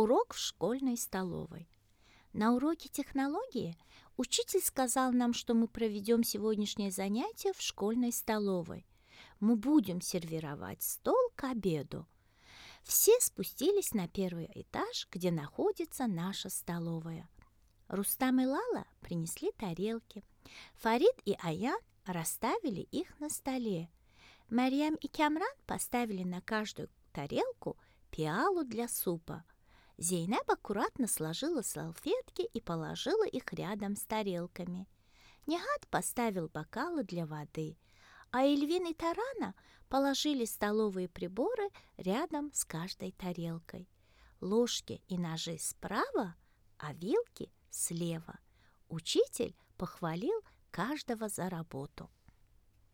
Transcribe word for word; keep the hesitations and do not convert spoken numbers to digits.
Урок в школьной столовой. На уроке технологии учитель сказал нам, что мы проведем сегодняшнее занятие в школьной столовой. Мы будем сервировать стол к обеду. Все спустились на первый этаж, где находится наша столовая. Рустам и Лала принесли тарелки. Фарид и Аян расставили их на столе. Марьям и Камран поставили на каждую тарелку пиалу для супа. Зейнаб аккуратно сложила салфетки и положила их рядом с тарелками. Нигат поставил бокалы для воды, а Эльвин и Тарана положили столовые приборы рядом с каждой тарелкой. Ложки и ножи справа, а вилки слева. Учитель похвалил каждого за работу.